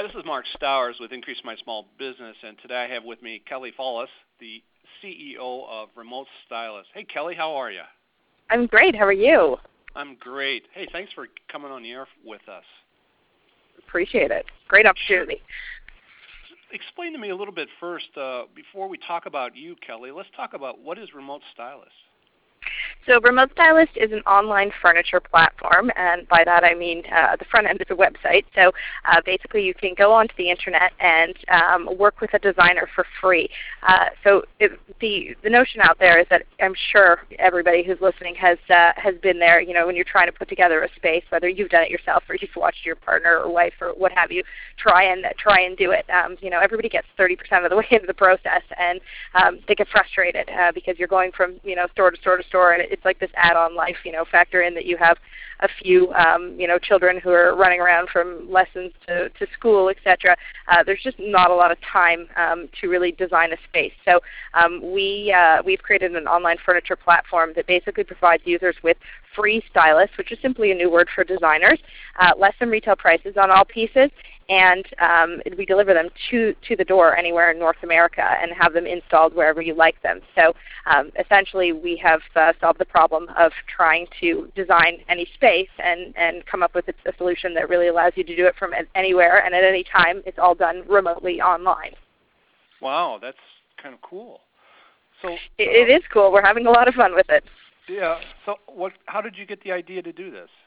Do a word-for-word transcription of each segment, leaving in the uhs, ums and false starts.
This is Mark Stowers with Increase My Small Business, and today I have with me Kelly Follis, the C E O of Remote Stylist. Hey, Kelly, how are you? I'm great. How are you? I'm great. Hey, thanks for coming on the air with us. Appreciate it. Great opportunity. Explain to me a little bit first, uh, before we talk about you, Kelly, let's talk about what is Remote Stylist. So Remote Stylist is an online furniture platform, and by that I mean uh, the front end is a website. So uh, basically you can go onto the internet and um, work with a designer for free. Uh, so it, the, the notion out there is that I'm sure everybody who's listening has, uh, has been there, you know, when you're trying to put together a space, whether you've done it yourself or you've watched your partner or wife or what have you try and, try and do it. Um, you know, everybody gets thirty percent of the way into the process, and um, they get frustrated uh, because you're going from, you know, store to store to store, and it's like this add-on life. You know, factor in that you have a few, um, you know, children who are running around from lessons to, to school, et cetera. Uh, there's just not a lot of time um, to really design a space. So um, we, uh, we've created an online furniture platform that basically provides users with free stylists, which is simply a new word for designers, uh, less than retail prices on all pieces, and um, we deliver them to, to the door anywhere in North America and have them installed wherever you like them. So um, essentially we have uh, solved the problem of trying to design any space and, and come up with a, a solution that really allows you to do it from anywhere and at any time. It's all done remotely online. Wow, that's kind of cool. So It, it is cool. We're having a lot of fun with it. Yeah. So what, how did you get the idea to do this?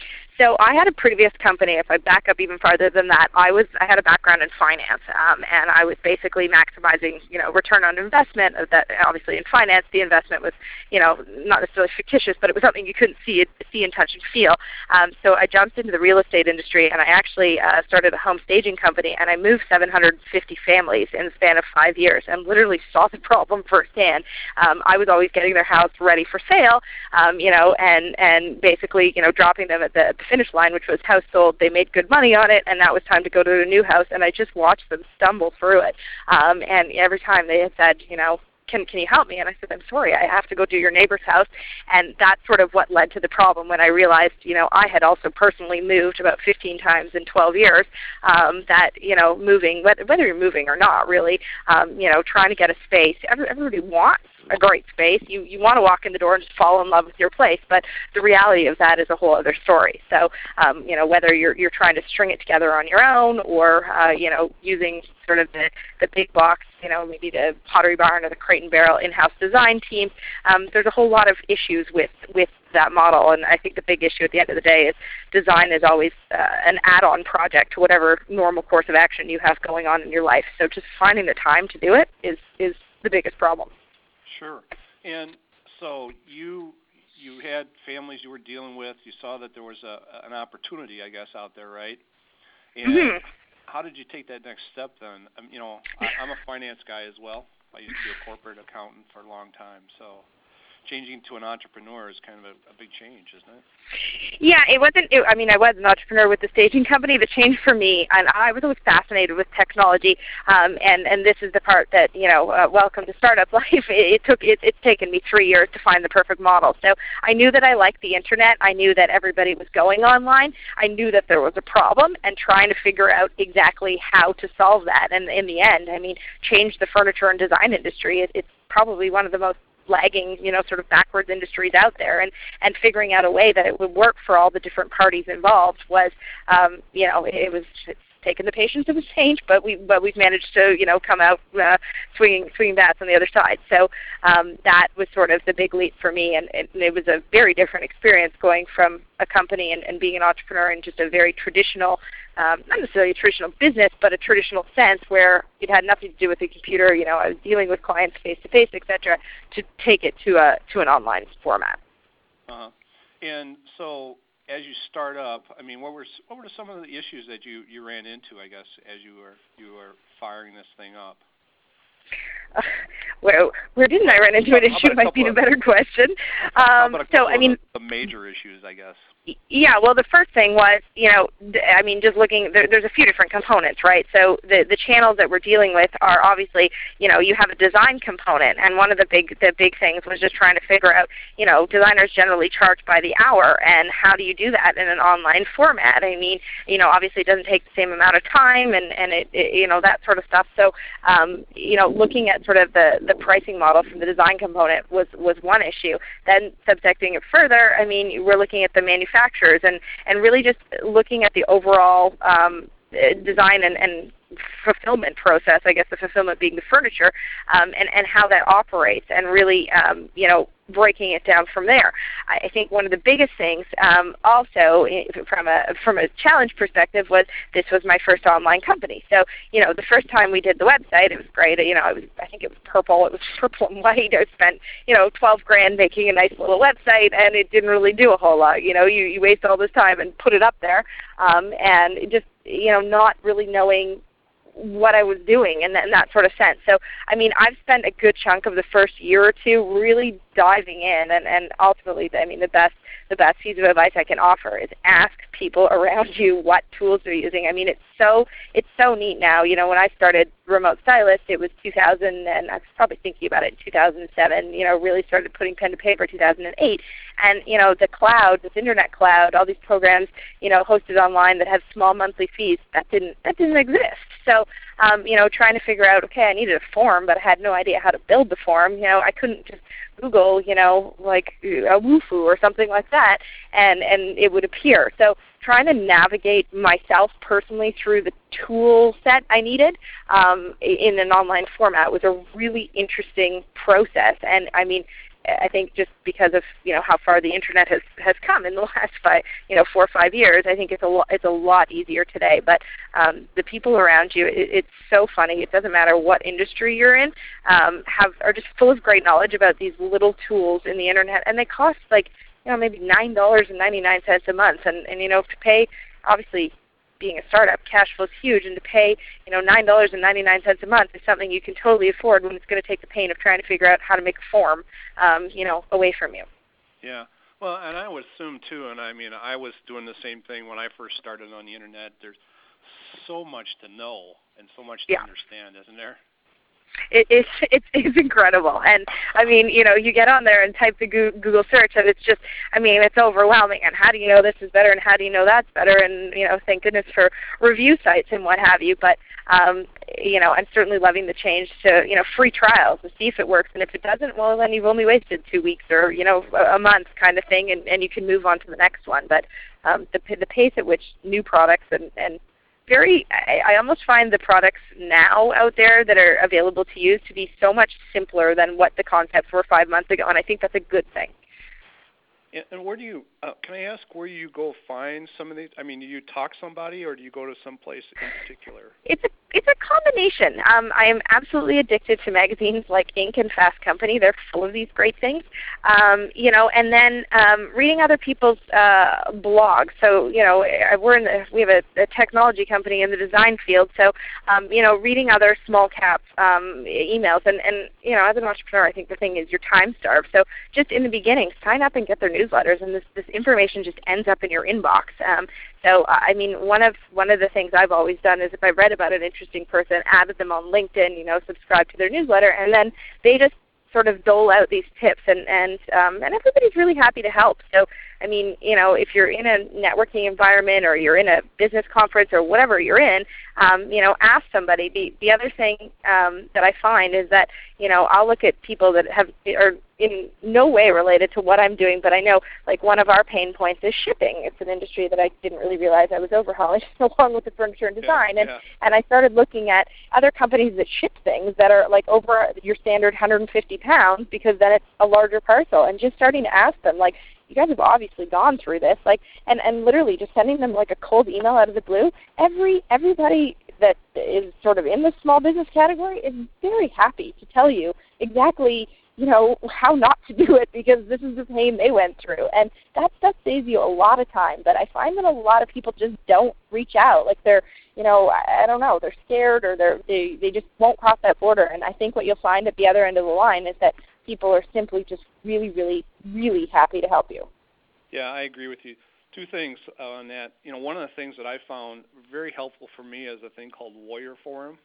So I had a previous company. If I back up even farther than that, I was I had a background in finance, um, and I was basically maximizing, you know, return on investment. Of that, obviously, in finance, the investment was, you know, not necessarily fictitious, but it was something you couldn't see it, see and touch and feel. Um, so I jumped into the real estate industry, and I actually uh, started a home staging company, and I moved seven hundred fifty families in the span of five years, and literally saw the problem firsthand. Um, I was always getting their house ready for sale, um, you know, and and basically, you know, dropping them at the, at the finish line, which was house sold. They made good money on it, and now it was time to go to a new house, and I just watched them stumble through it. Um, and every time they had said, you know, Can, can you help me? And I said, I'm sorry, I have to go do your neighbor's house. And that's sort of what led to the problem when I realized, you know, I had also personally moved about fifteen times in twelve years, um, that, you know, moving, whether, whether you're moving or not really, um, you know, trying to get a space, every, everybody wants a great space. You, you want to walk in the door and just fall in love with your place, but the reality of that is a whole other story. So, um, you know, whether you're, you're trying to string it together on your own or, uh, you know, using sort of the, the big box, you know, maybe the Pottery Barn or the Crate and Barrel in-house design team, um, there's a whole lot of issues with, with that model. And I think the big issue at the end of the day is design is always uh, an add-on project to whatever normal course of action you have going on in your life. So just finding the time to do it is, is the biggest problem. Sure. And so you you had families you were dealing with. You saw that there was a, an opportunity, I guess, out there, right? And mm-hmm. How did you take that next step then? Um, you know, I, I'm a finance guy as well. I used to be a corporate accountant for a long time. So changing to an entrepreneur is kind of a, a big change, isn't it? Yeah, it wasn't, it, I mean, I was an entrepreneur with the staging company. The change for me, and I was always fascinated with technology, um, and, and this is the part that, you know, uh, welcome to startup life. It, it took, it, it's taken me three years to find the perfect model. So I knew that I liked the internet. I knew that everybody was going online. I knew that there was a problem and trying to figure out exactly how to solve that. And in the end, I mean, change the furniture and design industry. It, it's probably one of the most lagging, you know, sort of backwards industries out there, and, and figuring out a way that it would work for all the different parties involved was, um, you know, it, it was it's taken the patience of a saint, but we but we've managed to, you know, come out uh, swinging swinging bats on the other side. So um, that was sort of the big leap for me, and it, it was a very different experience going from a company and, and being an entrepreneur in just a very traditional, um, not necessarily a traditional business, but a traditional sense where it had nothing to do with the computer. You know, I was dealing with clients face to face, et cetera, to take it to a to an online format. Uh-huh. And so, as you start up, I mean, what were what were some of the issues that you, you ran into, I guess, as you were you were firing this thing up? Uh, well, where didn't I run into an issue might be a better question. Um, so, I mean, the major issues, I guess. Yeah, well, the first thing was, you know, I mean, just looking, there, there's a few different components, right? So the the channels that we're dealing with are obviously, you know, you have a design component, and one of the big the big things was just trying to figure out, you know, designers generally charge by the hour, and how do you do that in an online format? I mean, you know, obviously it doesn't take the same amount of time, and and it, it you know, that sort of stuff. So, um, you know, looking at sort of the the pricing model from the design component was was one issue. Then subsecting it further, I mean, we're looking at the manufacturing manufacturers and, and really just looking at the overall um, design and, and fulfillment process, I guess the fulfillment being the furniture, um, and, and how that operates, and really, um, you know, breaking it down from there. I think one of the biggest things um, also from a from a challenge perspective was this was my first online company. So, you know, the first time we did the website, it was great. You know, it was, I think it was purple. It was purple and white. I spent, you know, twelve grand making a nice little website, and it didn't really do a whole lot. You know, you, you waste all this time and put it up there, um, and just, you know, not really knowing what I was doing in that, in that sort of sense. So, I mean, I've spent a good chunk of the first year or two really diving in, and, and ultimately, I mean, the best the best piece of advice I can offer is ask people around you what tools they're using. I mean, it's so it's so neat now. You know, when I started Remote Stylist, it was two thousand, and I was probably thinking about it in two thousand seven. You know, really started putting pen to paper two thousand eight. And, you know, the cloud, this internet cloud, all these programs, you know, hosted online that have small monthly fees, that didn't that didn't exist. So, um, you know, trying to figure out, okay, I needed a form, but I had no idea how to build the form. You know, I couldn't just Google, you know, like a Wufoo or something like that, and, and it would appear. So trying to navigate myself personally through the tool set I needed um, in an online format was a really interesting process. And I mean, I think just because of, you know, how far the internet has, has come in the last five, you know, four or five years, I think it's a lo- it's a lot easier today. But um, the people around you, it, it's so funny. It doesn't matter what industry you're in, um, have are just full of great knowledge about these little tools in the internet, and they cost like, you know, maybe nine dollars and ninety-nine cents a month, and and you know, to pay, obviously, being a startup, cash flow is huge, and to pay, you know, nine dollars and ninety-nine cents a month is something you can totally afford when it's going to take the pain of trying to figure out how to make a form, um, you know, away from you. Yeah. Well, and I would assume too, and I mean, I was doing the same thing when I first started on the internet. There's so much to know and so much to yeah. understand, isn't there? It, it's it's it's incredible, and I mean, you know, you get on there and type the Google search, and it's just, I mean, it's overwhelming. And how do you know this is better, and how do you know that's better? And you know, thank goodness for review sites and what have you. But um, you know, I'm certainly loving the change to, you know, free trials to see if it works, and if it doesn't, well, then you've only wasted two weeks or, you know, a month kind of thing, and, and you can move on to the next one. But um, the the pace at which new products and and Very, I, I almost find the products now out there that are available to use to be so much simpler than what the concepts were five months ago, and I think that's a good thing. And where do you, uh, can I ask where you go find some of these? I mean, do you talk to somebody, or do you go to some place in particular? It's a it's a combination. Um, I am absolutely addicted to magazines like Inc and Fast Company. They're full of these great things, um, you know. And then um, reading other people's uh, blogs. So, you know, we're in the, we have a, a technology company in the design field. So, um, you know, reading other small cap um, emails. And, and you know, as an entrepreneur, I think the thing is you're time starved. So, just in the beginning, sign up and get their newsletters, and this this information just ends up in your inbox. Um, so, uh, I mean, one of one of the things I've always done is if I read about an interesting person, added them on LinkedIn, you know, subscribe to their newsletter, and then they just sort of dole out these tips, and and um, and everybody's really happy to help. So, I mean, you know, if you're in a networking environment or you're in a business conference or whatever you're in, um, you know, ask somebody. The the other thing um, that I find is that, you know, I'll look at people that have are in no way related to what I'm doing, but I know, like, one of our pain points is shipping. It's an industry that I didn't really realize I was overhauling along with the furniture and design. Yeah, and yeah. and I started looking at other companies that ship things that are like over your standard one hundred fifty pounds, because then it's a larger parcel, and just starting to ask them, like, you guys have obviously gone through this, like, and, and literally just sending them like a cold email out of the blue. Every everybody that is sort of in the small business category is very happy to tell you exactly, you know, how not to do it, because this is the pain they went through. And that stuff saves you a lot of time. But I find that a lot of people just don't reach out. Like, they're, you know, I, I don't know, they're scared or they're, they they just won't cross that border. And I think what you'll find at the other end of the line is that people are simply just really, really, really happy to help you. Yeah, I agree with you. Two things on that. You know, one of the things that I found very helpful for me is a thing called Warrior Forum.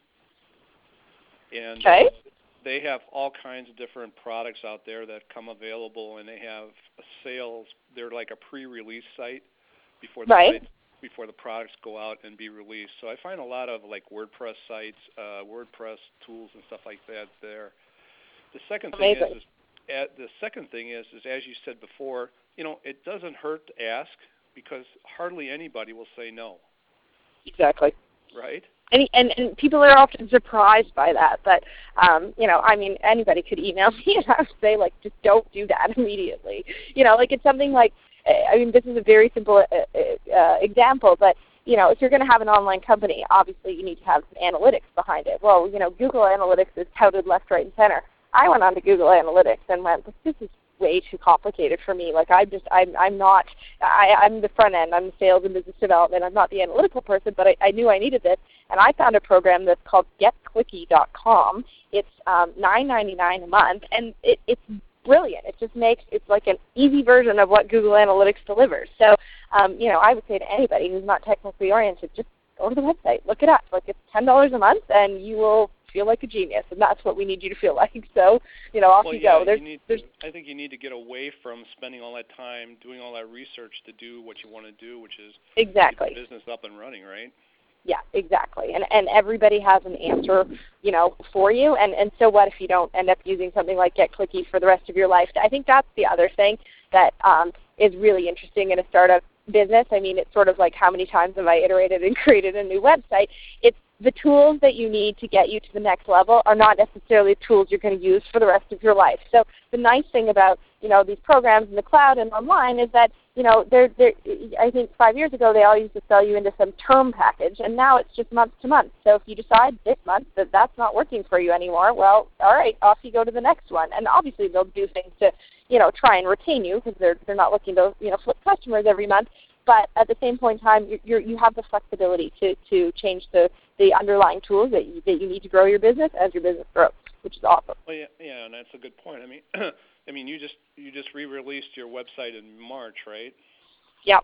And okay. uh, they have all kinds of different products out there that come available, and they have a sales. They're like a pre-release site before the right. site, before the products go out and be released. So I find a lot of like WordPress sites, uh, WordPress tools, and stuff like that there. The second thing Amazing. is, is uh, the second thing is, is as you said before, you know, it doesn't hurt to ask because hardly anybody will say no. Exactly. Right. And, and and people are often surprised by that. But, um, you know, I mean, anybody could email me and I would say, like, just don't do that immediately. You know, like it's something like, I mean, this is a very simple uh, uh, example, but, you know, if you're going to have an online company, obviously you need to have some analytics behind it. Well, you know, Google Analytics is touted left, right, and center. I went on to Google Analytics and went, this is way too complicated for me. Like I'm just, I'm, I'm not, I, I'm the front end. I'm the sales and business development. I'm not the analytical person, but I, I knew I needed this, and I found a program that's called Get Clicky dot com. It's um, nine ninety-nine a month, and it, it's brilliant. It just makes, it's like an easy version of what Google Analytics delivers. So, um, you know, I would say to anybody who's not technically oriented, just go to the website, look it up. Like it's ten dollars a month, and you will feel like a genius, and that's what we need you to feel like. So, you know, off well, you yeah, go. There's, you need there's, to, I think you need to get away from spending all that time doing all that research to do what you want to do, which is exactly. get the business up and running, right? Yeah, exactly. And and everybody has an answer, you know, for you. And, and so what if you don't end up using something like Get Clicky for the rest of your life? I think that's the other thing that um, is really interesting in a startup business. I mean, it's sort of like how many times have I iterated and created a new website? It's the tools that you need to get you to the next level are not necessarily tools you're going to use for the rest of your life. So the nice thing about, you know, these programs in the cloud and online is that, you know, they're, they're, I think five years ago they all used to sell you into some term package, and now it's just month to month. So if you decide this month that that's not working for you anymore, well, all right, off you go to the next one. And obviously they'll do things to, you know, try and retain you because they're, they're not looking to, you know, flip customers every month. But at the same point in time, you you're, you have the flexibility to, to change the, the underlying tools that you, that you need to grow your business as your business grows, which is awesome. Well, yeah, yeah, and that's a good point. I mean, I mean, you just you just re-released your website in March, right? Yeah.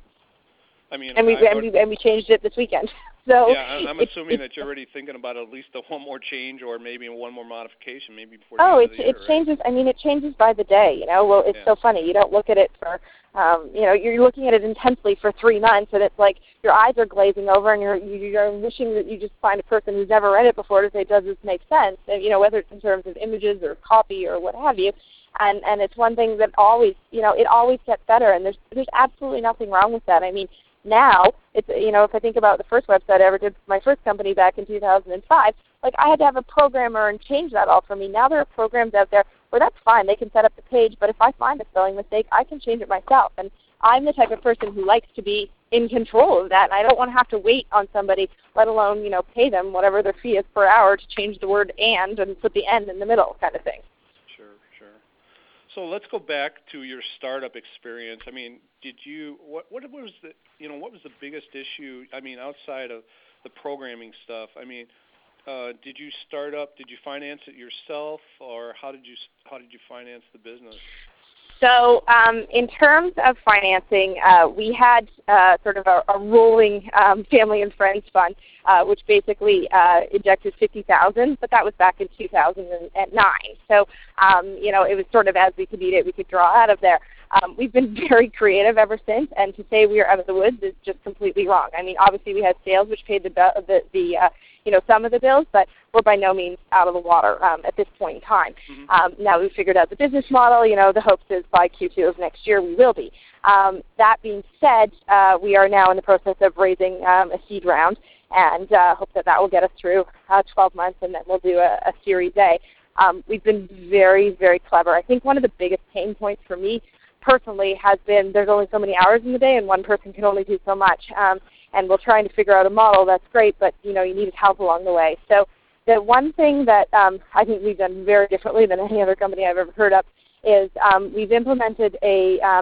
I mean, and we I, and we, and we changed it this weekend. So yeah, I'm, I'm it's, assuming it's, that you're already thinking about at least a one more change or maybe one more modification, maybe before. Oh, the it's, end of the year, it changes. Right? I mean, it changes by the day. You know, well, it's yeah. so funny. You don't look at it for, um, you know, you're looking at it intensely for three months, and it's like your eyes are glazing over, and you're you're wishing that you just find a person who's never read it before to say, does this make sense? And, you know, whether it's in terms of images or copy or what have you. And and it's one thing that always, you know, it always gets better, and there's there's absolutely nothing wrong with that. I mean, now it's, you know, if I think about the first website I ever did for my first company back in two thousand five, like I had to have a programmer and change that all for me. Now there are programs out there where that's fine. They can set up the page, but if I find a spelling mistake, I can change it myself. And I'm the type of person who likes to be in control of that, and I don't want to have to wait on somebody, let alone, you know, pay them whatever their fee is per hour to change the word and and put the end in the middle kind of thing. Sure, sure. So let's go back to your startup experience. I mean, did you what what was the you know what was the biggest issue? I mean, outside of the programming stuff. I mean, uh, did you start up? Did you finance it yourself, or how did you how did you finance the business? So um, in terms of financing, uh, we had uh, sort of a, a rolling um, family and friends fund, uh, which basically uh, injected fifty thousand dollars, but that was back in two thousand nine. So, um, you know, it was sort of as we could eat it, we could draw out of there. Um, we've been very creative ever since, and to say we are out of the woods is just completely wrong. I mean, obviously we had sales, which paid the the, the uh, you know, some of the bills, but we're by no means out of the water um, at this point in time. Mm-hmm. Um, now we've figured out the business model. You know, the hopes is by Q two of next year we will be. Um, that being said, uh, we are now in the process of raising um, a seed round, and uh, hope that that will get us through uh, twelve months, and then we'll do a, a Series A. Um, we've been very, very clever. I think one of the biggest pain points for me personally has been there's only so many hours in the day, and one person can only do so much. Um, and we're trying to figure out a model that's great, but you know, you need help along the way. So the one thing that um, I think we've done very differently than any other company I've ever heard of is um, we've implemented a um,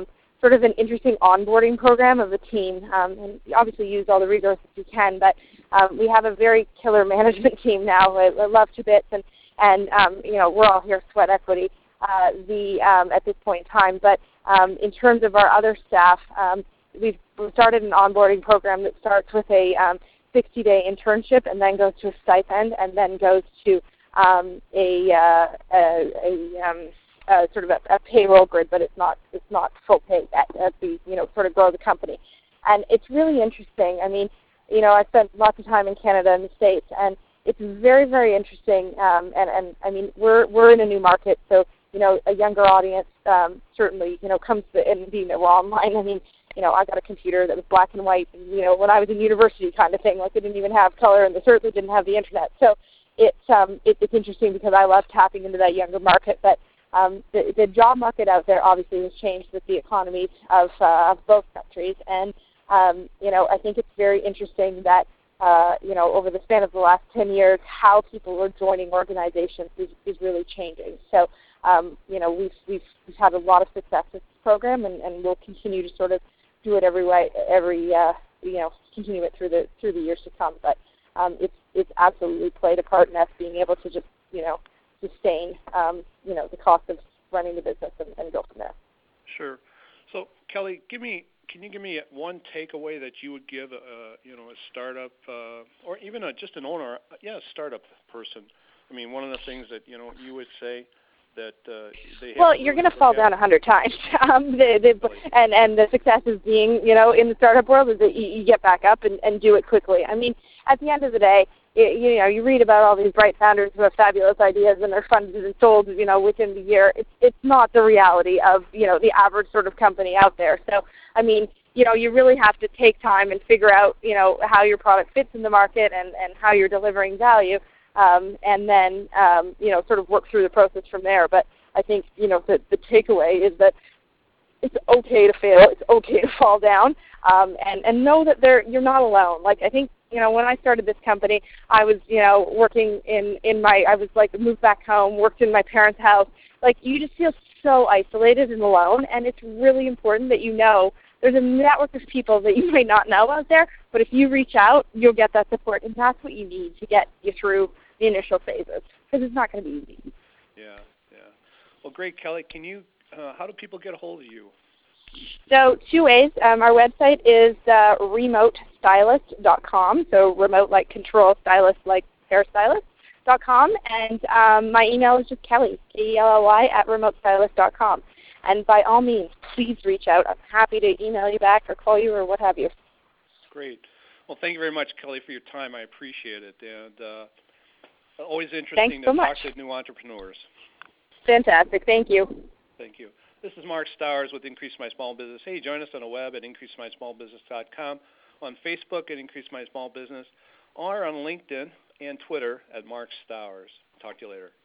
sort of an interesting onboarding program of the team, um, and obviously use all the resources you can, but um, we have a very killer management team now. I, I love to bits, and, and um, you know, we're all here sweat equity uh, the, um, at this point in time. But um, in terms of our other staff, um, we've started an onboarding program that starts with a um, sixty-day internship and then goes to a stipend and then goes to um, a, uh, a, a um, Uh, sort of a, a payroll grid, but it's not it's not full pay at, at the you know sort of grow the company, and it's really interesting. I mean, you know, I spent lots of time in Canada and the States, and it's very very interesting. Um, and and I mean, we're we're in a new market, so you know, a younger audience um, certainly you know comes to and being that we're online. I mean, you know, I got a computer that was black and white, and, you know, when I was in university kind of thing, like they didn't even have color, and they certainly didn't have the internet. So it's um it, it's interesting because I love tapping into that younger market, but Um, the, the job market out there obviously has changed with the economies of, uh, of both countries, and um, you know I think it's very interesting that uh, you know over the span of the last ten years, how people are joining organizations is, is really changing. So um, you know we've, we've we've had a lot of success with this program, and, and we'll continue to sort of do it every way, every uh, you know continue it through the through the years to come. But um, it's it's absolutely played a part in us being able to just you know. sustain, um, you know, the cost of running the business and, and go from there. Sure. So, Kelly, give me, can you give me one takeaway that you would give, a, you know, a startup uh, or even a, just an owner, yeah, a startup person? I mean, one of the things that, you know, you would say that uh, they have well, you're going to fall down a hundred times. um, the, the, and, and the success of being, you know, in the startup world is that you, you get back up and, and do it quickly. I mean, at the end of the day, it, you know, you read about all these bright founders who have fabulous ideas and they're funded and sold, you know, within the year. It's it's not the reality of, you know, the average sort of company out there. So, I mean, you know, you really have to take time and figure out, you know, how your product fits in the market and, and how you're delivering value, um, and then, um, you know, sort of work through the process from there. But I think, you know, the, the takeaway is that it's okay to fail. It's okay to fall down, um, and, and know that they're, you're not alone. Like, I think, you know, when I started this company, I was, you know, working in, in my, I was like, moved back home, worked in my parents' house. Like, you just feel so isolated and alone, and it's really important that you know there's a network of people that you might not know out there, but if you reach out, you'll get that support, and that's what you need to get you through the initial phases, because it's not going to be easy. Yeah, yeah. Well, great, Kelly. Can you, uh, how do people get a hold of you? So two ways. Um, our website is uh, remote stylist dot com, so remote like control, stylist like hairstylist dot com, and um, my email is just Kelly, K E L L Y, at remote stylist dot com. And by all means, please reach out. I'm happy to email you back or call you or what have you. Great. Well, thank you very much, Kelly, for your time. I appreciate it. And uh, always interesting Thanks to so talk much. to new entrepreneurs. Fantastic. Thank you. Thank you. This is Mark Stowers with Increase My Small Business. Hey, join us on the web at increase my small business dot com, on Facebook at Increase My Small Business, or on LinkedIn and Twitter at Mark Stowers. Talk to you later.